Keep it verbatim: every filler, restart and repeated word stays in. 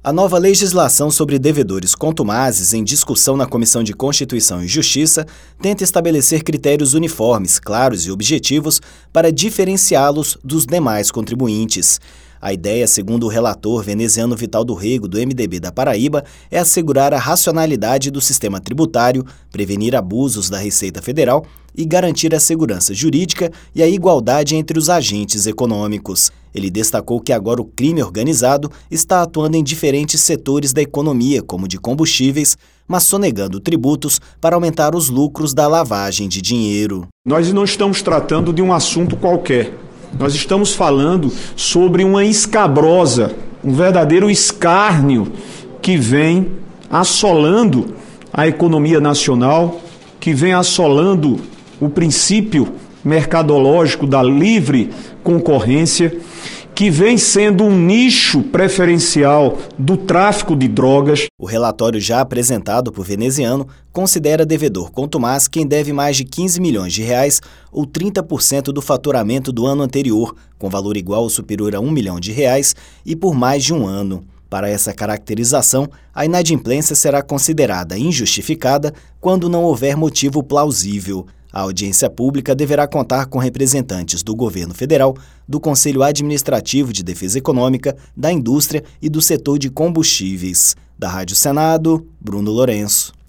A nova legislação sobre devedores contumazes, em discussão na Comissão de Constituição e Justiça, tenta estabelecer critérios uniformes, claros e objetivos para diferenciá-los dos demais contribuintes. A ideia, segundo o relator veneziano Vital do Rego, do M D B da Paraíba, é assegurar a racionalidade do sistema tributário, prevenir abusos da Receita Federal e garantir a segurança jurídica e a igualdade entre os agentes econômicos. Ele destacou que agora o crime organizado está atuando em diferentes setores da economia, como de combustíveis, mas sonegando tributos para aumentar os lucros da lavagem de dinheiro. Nós não estamos tratando de um assunto qualquer. Nós estamos falando sobre uma escabrosa, um verdadeiro escárnio que vem assolando a economia nacional, que vem assolando o princípio mercadológico da livre concorrência, que vem sendo um nicho preferencial do tráfico de drogas. O relatório já apresentado por veneziano considera devedor contumaz quem deve mais de quinze milhões de reais ou trinta por cento do faturamento do ano anterior, com valor igual ou superior a um milhão de reais e por mais de um ano. Para essa caracterização, a inadimplência será considerada injustificada quando não houver motivo plausível. A audiência pública deverá contar com representantes do governo federal, do Conselho Administrativo de Defesa Econômica, da indústria e do setor de combustíveis. Da Rádio Senado, Bruno Lourenço.